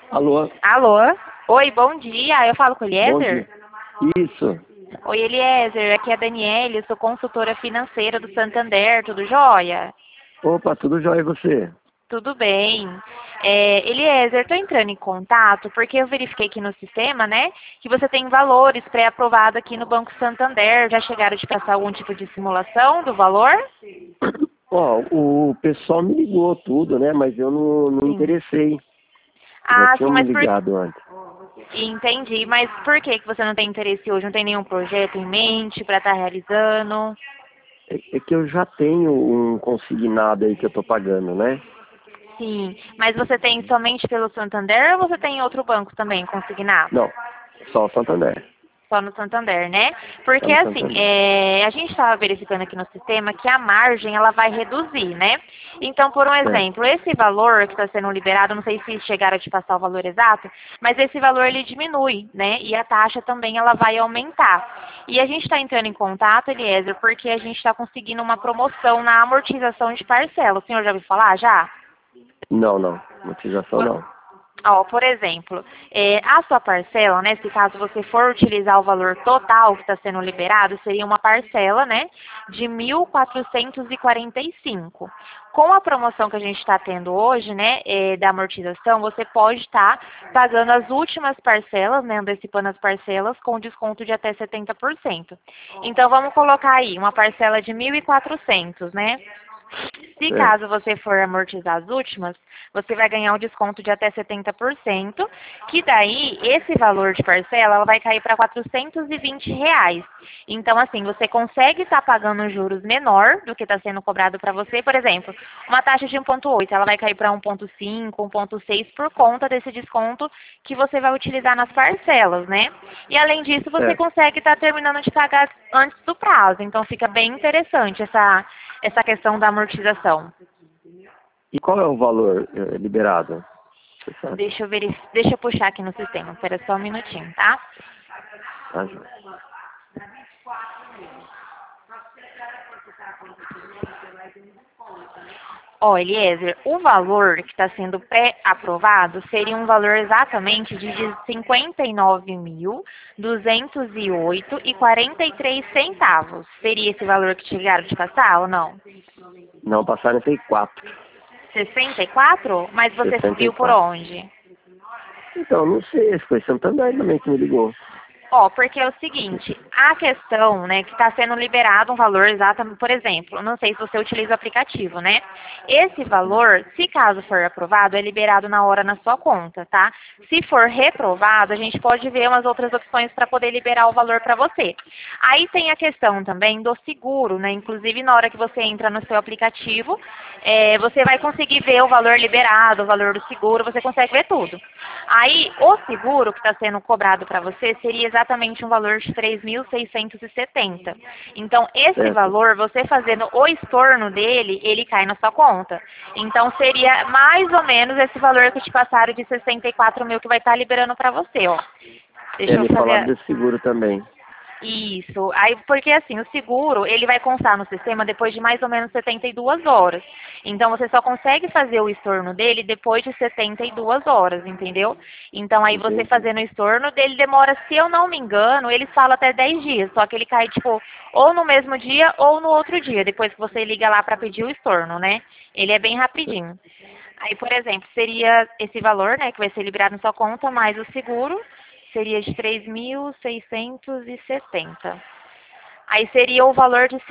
Alô? Alô? Oi, bom dia. Eu falo com o Bom dia. Eliezer? Isso. Oi, Eliezer. Aqui é a Daniele, eu sou consultora financeira do Santander. Tudo jóia? Opa, tudo jóia e você? Tudo bem. Eliezer, estou entrando em contato porque eu verifiquei aqui no sistema, né, que você tem valores pré-aprovados aqui no Banco Santander. Já chegaram de passar algum tipo de simulação do valor? Ó, o pessoal me ligou tudo, né? Mas eu não Sim. interessei. Já Ah, sim, tinham me mas por... ligado antes. Entendi. Mas por que que você não tem interesse hoje? Não tem nenhum projeto em mente para estar realizando? É que eu já tenho um consignado aí que eu tô pagando, né? Sim, mas você tem somente pelo Santander ou você tem outro banco também consignado? Não, só o Santander. Só no Santander, né? Só Porque no assim, Santander. a gente estava verificando aqui no sistema que a margem ela vai reduzir, né? Então, por um Certo. exemplo, esse valor que está sendo liberado, não sei se chegaram a te passar o valor exato, mas esse valor ele diminui, né? E a taxa também ela vai aumentar. E a gente está entrando em contato, Eliezer, porque a gente está conseguindo uma promoção na amortização de parcela. O senhor já ouviu falar já? Não. Motização não. Ó, por exemplo, a sua parcela, né, se caso você for utilizar o valor total que está sendo liberado, seria uma parcela, né, de 1.445. Com a promoção que a gente está tendo hoje, né, da amortização, você pode estar pagando as últimas parcelas, né, antecipando as parcelas com desconto de até 70%. Então, vamos colocar aí uma parcela de 1.400, né? Se Certo. caso você for amortizar as últimas, você vai ganhar um desconto de até 70%, que daí esse valor de parcela ela vai cair para R$ 420. Então, assim, você consegue estar pagando juros menor do que está sendo cobrado para você. Por exemplo, uma taxa de 1,8, ela vai cair para 1,5, 1,6 por conta desse desconto que você vai utilizar nas parcelas, né? E além disso, você Certo. consegue estar terminando de pagar antes do prazo. Então, fica bem interessante essa questão da amortização. E qual é o valor liberado? Você sabe? Deixa eu puxar aqui no sistema. Espera só um minutinho, tá? Tá, joia. Ó, Eliezer, o valor que está sendo pré-aprovado seria um valor exatamente de 59.208,43 centavos. Seria esse valor que chegaram de passar ou não? Não, passaram 64. 64? Mas você viu por 64. onde? Então, não sei, foi Santander também que me ligou. Ó, porque é o seguinte, a questão, né, que está sendo liberado um valor exatamente, por exemplo, não sei se você utiliza o aplicativo, né? Esse valor, se caso for aprovado, é liberado na hora na sua conta, tá? Se for reprovado, a gente pode ver umas outras opções para poder liberar o valor para você. Aí tem a questão também do seguro, né? Inclusive, na hora que você entra no seu aplicativo, você vai conseguir ver o valor liberado, o valor do seguro, você consegue ver tudo. Aí, o seguro que está sendo cobrado para você seria exatamente um valor de 3.670. Então, esse Certo. valor, você fazendo o estorno dele, ele cai na sua conta. Então, seria mais ou menos esse valor que te passaram de 64 mil que vai estar liberando para você, ó. Deixa eu Me falaram fazer. desse seguro também. Isso. Aí, porque assim, o seguro, ele vai constar no sistema depois de mais ou menos 72 horas. Então, você só consegue fazer o estorno dele depois de 72 horas, entendeu? Então, aí você Entendi. fazendo o estorno dele demora, se eu não me engano, eles falam até 10 dias. Só que ele cai, tipo, ou no mesmo dia ou no outro dia, depois que você liga lá para pedir o estorno, né? Ele é bem rapidinho. Aí, por exemplo, seria esse valor, né, que vai ser liberado na sua conta, mais o seguro, seria de 3.670. Aí seria o valor de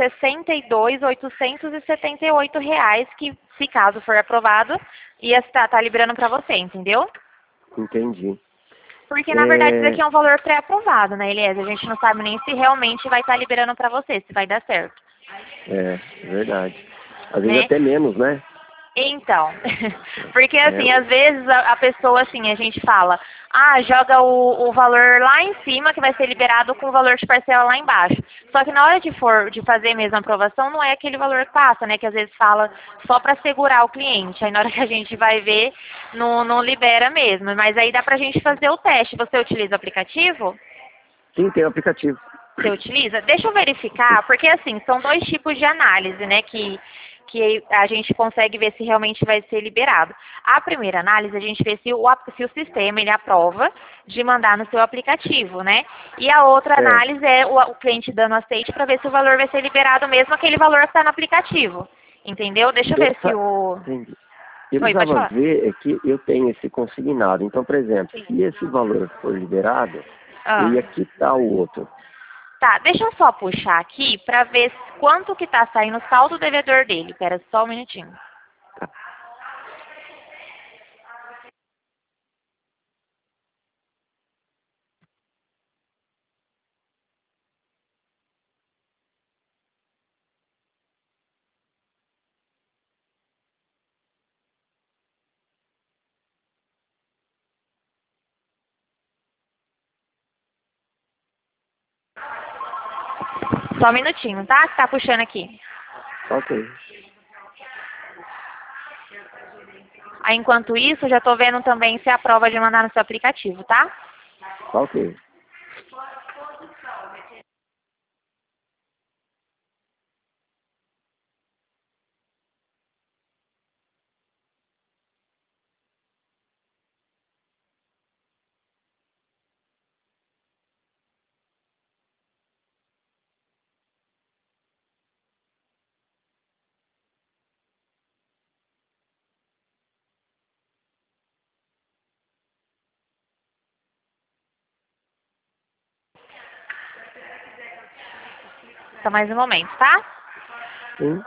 R$ 62.878, que, se caso for aprovado, ia estar liberando para você, entendeu? Entendi. Porque, na verdade, isso É, aqui é um valor pré-aprovado, né, Elias? A gente não sabe nem se realmente vai estar liberando para você, se vai dar certo, verdade. Às vezes né? até menos, né? Então, porque É, assim, às vezes a pessoa, assim, a gente fala, joga o valor lá em cima, que vai ser liberado com o valor de parcela lá embaixo. Só que na hora de fazer mesmo a aprovação, não é aquele valor que passa, né? Que às vezes fala só para segurar o cliente. Aí na hora que a gente vai ver, não libera mesmo. Mas aí dá pra gente fazer o teste. Você utiliza o aplicativo? sim, tem aplicativo. Você utiliza? Deixa eu verificar, porque assim, são dois tipos de análise, né, que que a gente consegue ver se realmente vai ser liberado. A primeira análise, a gente vê se o sistema ele aprova de mandar no seu aplicativo, né? E a outra É. análise é o cliente dando aceite para ver se o valor vai ser liberado mesmo aquele valor que está no aplicativo. Entendeu? Deixa eu ver se o... Entendi. Eu Oi, pode precisava falar. ver é que eu tenho esse consignado. Então, por exemplo, Sim. se esse valor for liberado, eu Ah. ia quitar o outro. Tá, deixa eu só puxar aqui para ver quanto que tá saindo o saldo devedor dele. Pera só um minutinho. Só um minutinho, tá? Que tá puxando aqui. Ok. Aí, enquanto isso, eu já tô vendo também se aprova de mandar no seu aplicativo, tá? Ok. Só mais um momento, tá? Sim.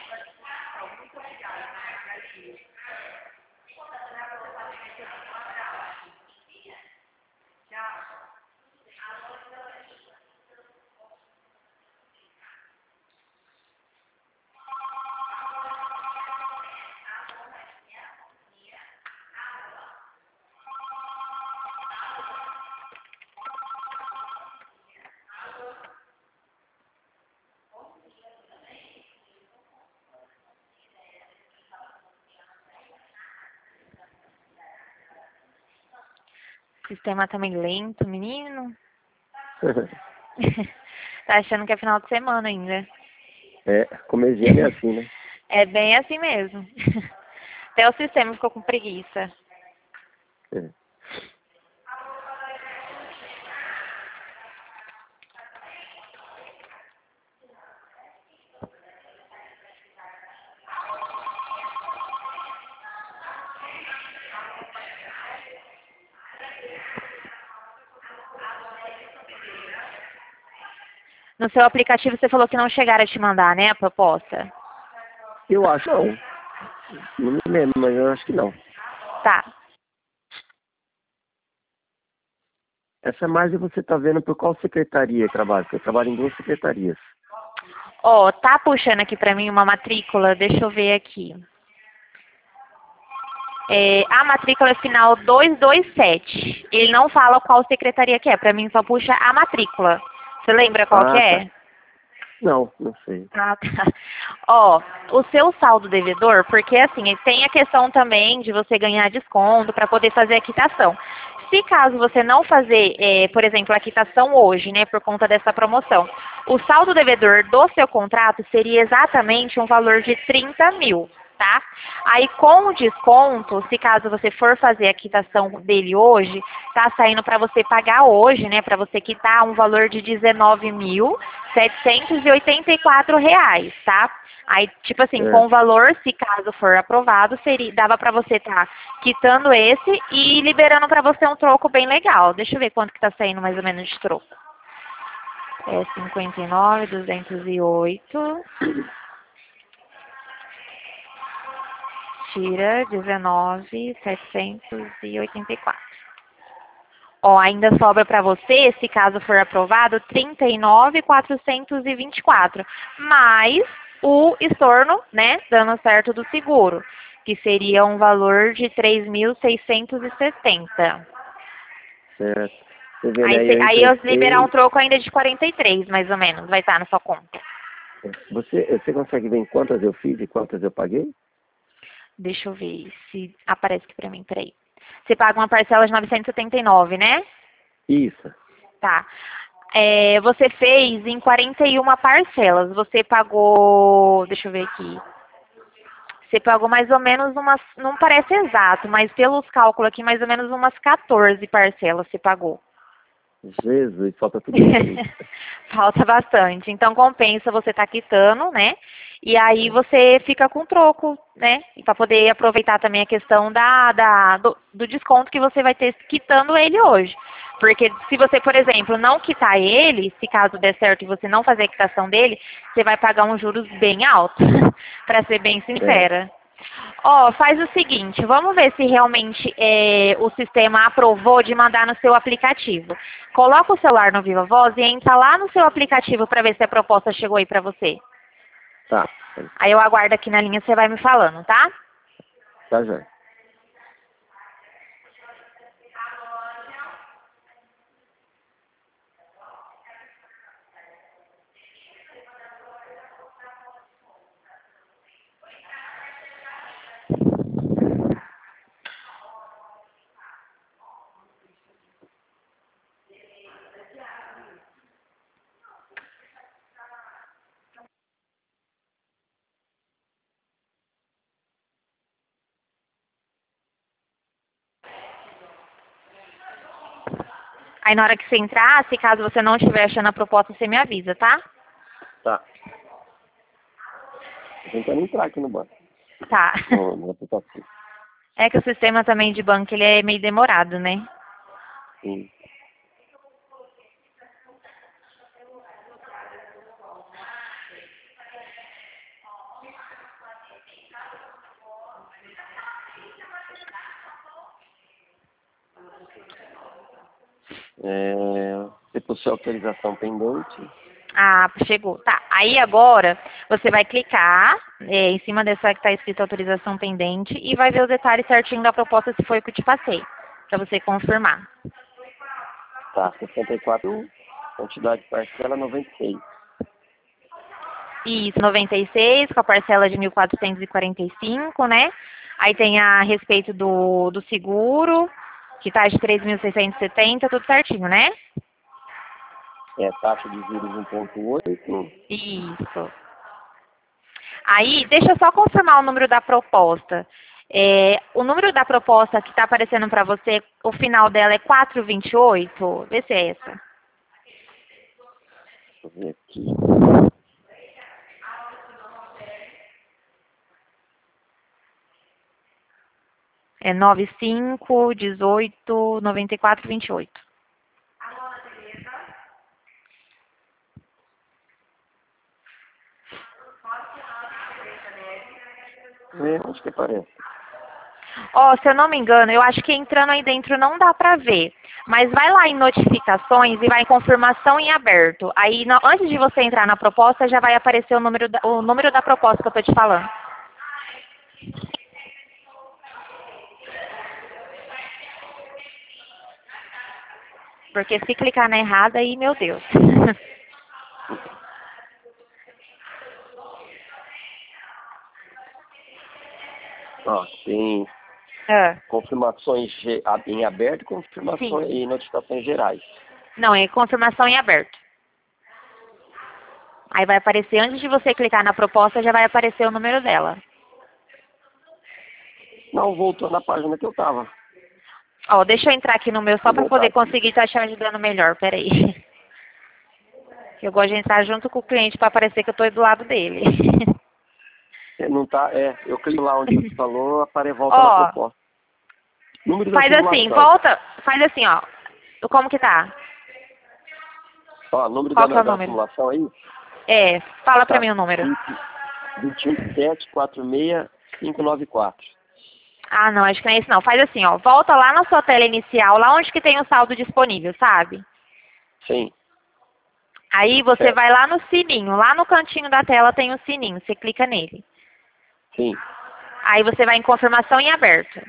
O sistema tá meio lento, menino. Tá achando que é final de semana ainda. É, começo de ano é assim, né? É bem assim mesmo. Até o sistema ficou com preguiça. É. No seu aplicativo você falou que não chegaram a te mandar, né, a proposta? Eu acho não. Não me lembro, mas eu acho que não. Tá. Essa margem você está vendo por qual secretaria eu trabalho? Porque eu trabalho em duas secretarias. Ó, tá puxando aqui pra mim uma matrícula, deixa eu ver aqui. É, a matrícula é final 227. Ele não fala qual secretaria que é, pra mim só puxa a matrícula. Você lembra qual que Ah, é? tá. Não, não sei. Ah, tá. Ó, o seu saldo devedor, porque assim, tem a questão também de você ganhar desconto para poder fazer a quitação. Se caso você não fazer, por exemplo, a quitação hoje, né, por conta dessa promoção, o saldo devedor do seu contrato seria exatamente um valor de 30 mil, tá? Aí com o desconto, se caso você for fazer a quitação dele hoje, tá saindo para você pagar hoje, né, para você quitar um valor de R$ 19.784, tá? Aí, tipo assim, com o Certo. valor, se caso for aprovado, seria, dava pra você estar quitando esse e liberando pra você um troco bem legal. Deixa eu ver quanto que tá saindo mais ou menos de troco. É 59.208. Tira 19.784. Ó, ainda sobra para você, se caso for aprovado, 39.424, mais o estorno, né, dando certo do seguro, que seria um valor de 3.670. Certo. Você vê, né? Aí eu liberar um emprestei. troco ainda de 43, mais ou menos, vai estar na sua conta. Você consegue ver em quantas eu fiz e quantas eu paguei? Deixa eu ver se aparece aqui para mim, peraí. Você paga uma parcela de 979, né? Isso. Tá. É, você fez em 41 parcelas. Você pagou. Deixa eu ver aqui. Você pagou mais ou menos umas, não parece exato, mas pelos cálculos aqui, mais ou menos umas 14 parcelas você pagou. Jesus, falta tudo isso. Falta bastante. Então compensa você estar quitando, né? E aí você fica com troco, né? Para poder aproveitar também a questão do desconto que você vai ter quitando ele hoje. Porque se você, por exemplo, não quitar ele, se caso der certo e você não fazer a quitação dele, você vai pagar uns juros bem altos, para ser bem sincera. Ó, faz o seguinte, vamos ver se realmente o sistema aprovou de mandar no seu aplicativo. Coloca o celular no Viva Voz e entra lá no seu aplicativo para ver se a proposta chegou aí para você. Tá. Aí eu aguardo aqui na linha, você vai me falando, tá? Tá, já. Aí na hora que você entrar, se caso você não estiver achando a proposta, você me avisa, tá? Tá. Tô tentando entrar aqui no banco. Tá. No aplicativo. É que o sistema também de banco, ele é meio demorado, né? Sim. Você possui autorização pendente. Ah, chegou. Tá. Aí agora você vai clicar em cima dessa que está escrito autorização pendente e vai ver os detalhes certinho da proposta se foi o que eu te passei, para você confirmar. Tá, 64, quantidade de parcela 96. Isso, 96, com a parcela de 1.445, né? Aí tem a respeito do seguro, que tá de 3.670, tudo certinho, né? Taxa de juros 1,8. Isso. Aí, deixa eu só confirmar o número da proposta. O número da proposta que está aparecendo para você, o final dela é 428? Vê se é essa. Deixa eu ver aqui. É 95, 18, 94, 28. Acho que aparece. Ó, se eu não me engano, eu acho que entrando aí dentro não dá pra ver. Mas vai lá em notificações e vai em confirmação em aberto. Aí, antes de você entrar na proposta, já vai aparecer o número da proposta que eu tô te falando. Porque se clicar na errada, aí, meu Deus. Ó, tem confirmações em aberto, confirmações Sim. e notificações gerais. Não, é confirmação em aberto. Aí vai aparecer, antes de você clicar na proposta, já vai aparecer o número dela. Não, voltou na página que eu tava. Ó, deixa eu entrar aqui no meu só para poder conseguir estar te ajudando melhor. Peraí. Eu gosto de entrar junto com o cliente para parecer que eu estou do lado dele. Não tá, eu clico lá onde você falou, volta Ó, na proposta. Número da faz assim, simulação. faz assim, ó. Como que tá? Ó, número Qual que é o da número? simulação aí? Fala pra Tá. mim o número. 217469594. Ah, não, acho que não é isso não. Faz assim, ó. Volta lá na sua tela inicial, lá onde que tem o saldo disponível, sabe? Sim. Aí você vai lá no sininho, lá no cantinho da tela tem o sininho, você clica nele. Sim. Aí você vai em confirmação em aberto.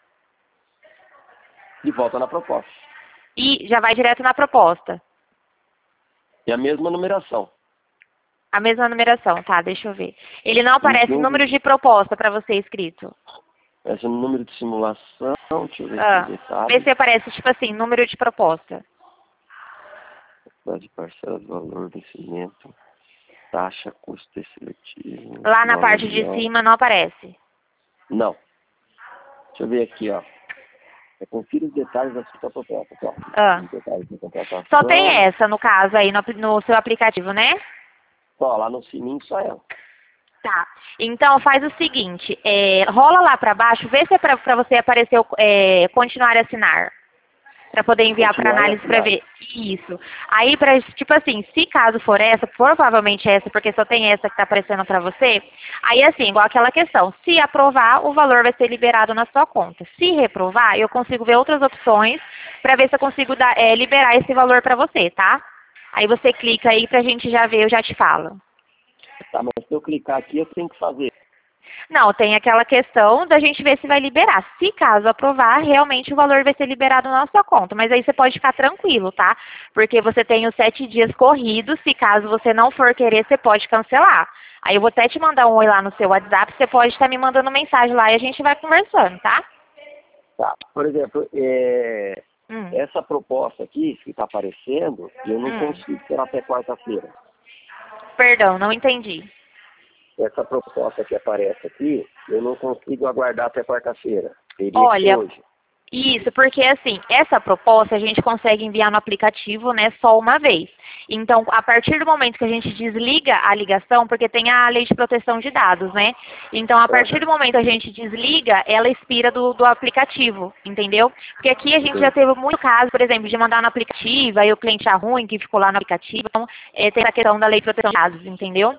De volta na proposta. E já vai direto na proposta. E a mesma numeração. A mesma numeração, tá? Deixa eu ver. Ele não aparece 21. número de proposta para você escrito. Esse é o número de simulação. Deixa eu ver se detalhe. Vê se aparece, tipo assim, número de proposta. De parcela do valor, vencimento, taxa, custo seletivo. Lá na parte de cima não aparece. Não. Deixa eu ver aqui, ó. Confira os detalhes da sua proposta. Ó. Ah. Os detalhes da contratação. Só tem essa, no caso, aí no seu aplicativo, né? Ó, lá no sininho só ela. Tá. Então faz o seguinte, rola lá pra baixo, vê se é pra você aparecer continuar a assinar. Pra poder enviar pra análise pra ver. Isso. Aí, tipo assim, se caso for essa, provavelmente essa, porque só tem essa que tá aparecendo pra você, aí assim, igual aquela questão, se aprovar, o valor vai ser liberado na sua conta. Se reprovar, eu consigo ver outras opções pra ver se eu consigo liberar esse valor pra você, tá? Aí você clica aí pra gente já ver, eu já te falo. Tá, mas se eu clicar aqui, eu tenho que fazer. Não, tem aquela questão da gente ver se vai liberar. Se caso aprovar, realmente o valor vai ser liberado na sua conta. Mas aí você pode ficar tranquilo, tá? Porque você tem os 7 dias corridos. Se caso você não for querer, você pode cancelar. Aí eu vou até te mandar um oi lá no seu WhatsApp. Você pode estar me mandando mensagem lá e a gente vai conversando, tá? Tá. Por exemplo, essa proposta aqui que está aparecendo, eu não consigo esperar até quarta-feira. Perdão, não entendi. Essa proposta que aparece aqui, eu não consigo aguardar até quarta-feira. Olha, hoje. Isso, porque assim, essa proposta a gente consegue enviar no aplicativo, né, só uma vez. Então, a partir do momento que a gente desliga a ligação, porque tem a lei de proteção de dados, né? Então, a partir do momento que a gente desliga, ela expira do aplicativo, entendeu? Porque aqui a gente já teve muito caso, por exemplo, de mandar no aplicativo, aí o cliente é ruim, que ficou lá no aplicativo. Então, tem a questão da lei de proteção de dados, entendeu?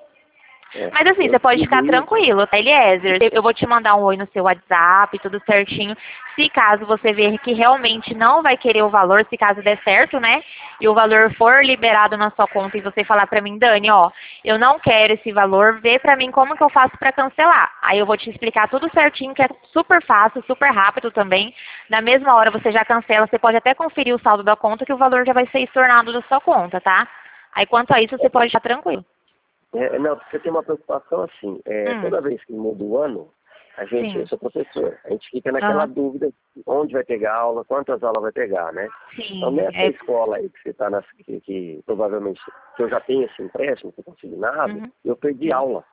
Mas assim, você pode ficar tranquilo, tá, Eliezer? Eu vou te mandar um oi no seu WhatsApp, tudo certinho. Se caso você ver que realmente não vai querer o valor, se caso der certo, né? E o valor for liberado na sua conta e você falar pra mim, Dani, ó, eu não quero esse valor, vê pra mim como que eu faço pra cancelar. Aí eu vou te explicar tudo certinho, que é super fácil, super rápido também. Na mesma hora você já cancela, você pode até conferir o saldo da conta que o valor já vai ser estornado da sua conta, tá? Aí quanto a isso, você pode estar tranquilo. Não, porque tem uma preocupação assim, toda vez que muda o ano, a gente, eu sou professor, a gente fica naquela dúvida onde vai pegar aula, quantas aulas vai pegar, né? Sim, então nessa escola aí que você está, que provavelmente, que eu já tenho esse empréstimo, que consignado, eu perdi aula.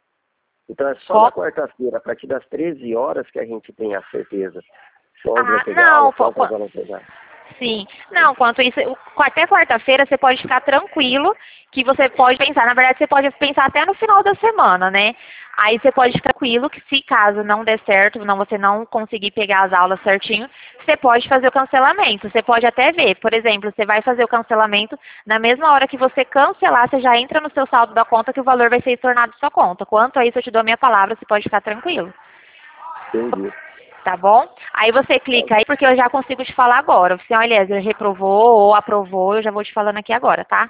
Então é só na quarta-feira, a partir das 13 horas, que a gente tem a certeza se onde vai pegar aula, quantas aulas vai pegar. Sim. Não, quanto isso, até quarta-feira você pode ficar tranquilo que você pode pensar, na verdade você pode pensar até no final da semana, né? Aí você pode ficar tranquilo que se caso não der certo, você não conseguir pegar as aulas certinho, você pode fazer o cancelamento. Você pode até ver, por exemplo, você vai fazer o cancelamento, na mesma hora que você cancelar, você já entra no seu saldo da conta que o valor vai ser estornado da sua conta. Quanto a isso, eu te dou a minha palavra, você pode ficar tranquilo. Entendi. Tá bom? Aí você clica aí, porque eu já consigo te falar agora. Se o Eliezer reprovou ou aprovou, eu já vou te falando aqui agora, tá?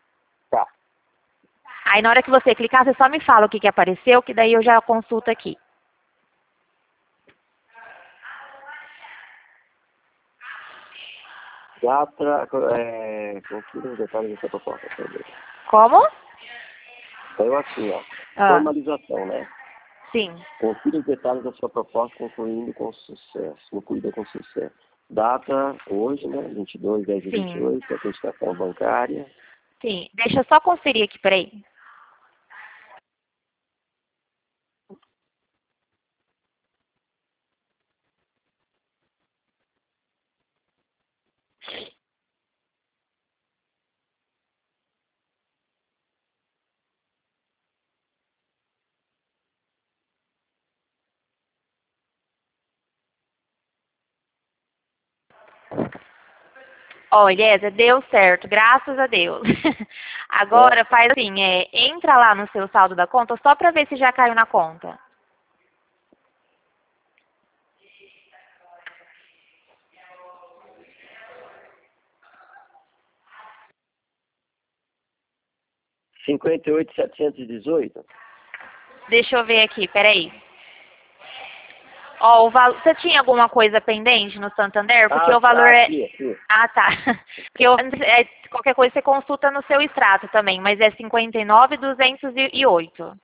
Tá. Aí na hora que você clicar, você só me fala o que apareceu, que daí eu já consulto aqui. Data, confira os detalhes dessa proposta. Como? Saiu assim, ó. Formalização, né? Sim. Confira os detalhes da sua proposta concluída com sucesso. Data, hoje, né? 22/10/28, autenticação bancária. Sim. Deixa eu só conferir aqui, peraí. Olha, deu certo, graças a Deus. Agora faz assim, entra lá no seu saldo da conta só para ver se já caiu na conta. R$58.718. Deixa eu ver aqui, peraí. Ó, você tinha alguma coisa pendente no Santander? Porque o valor aqui. Ah, tá. Porque qualquer coisa você consulta no seu extrato também, mas é 59.208.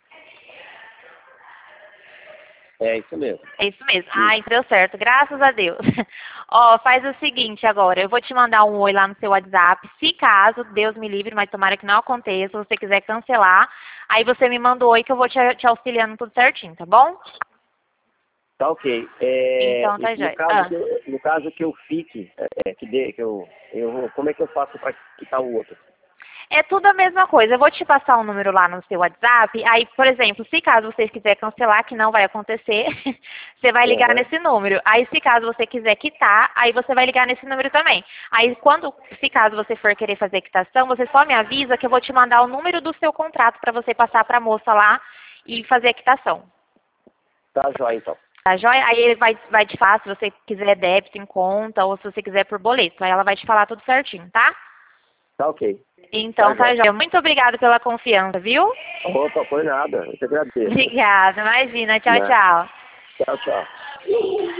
É isso mesmo. É isso mesmo. Ai, deu certo, graças a Deus. Ó, faz o seguinte agora, eu vou te mandar um oi lá no seu WhatsApp, se caso, Deus me livre, mas tomara que não aconteça, se você quiser cancelar, aí você me manda um oi que eu vou te auxiliando tudo certinho, tá bom? Tá ok. Então tá jóia. No caso que eu fique, como é que eu faço para quitar o outro? É tudo a mesma coisa. Eu vou te passar um número lá no seu WhatsApp. Aí, por exemplo, se caso você quiser cancelar, que não vai acontecer, você vai ligar nesse número. Aí, se caso você quiser quitar, aí você vai ligar nesse número também. Aí, se caso você for querer fazer quitação, você só me avisa que eu vou te mandar o número do seu contrato para você passar para a moça lá e fazer a quitação. Tá jóia, então. Tá jóia? Aí ele vai te falar se você quiser débito em conta ou se você quiser por boleto. Aí ela vai te falar tudo certinho, tá? Tá ok. Então tá jóia. Muito obrigada pela confiança, viu? Opa, foi nada. Eu te agradeço. Obrigada, imagina. Tchau, tchau. Tchau, tchau.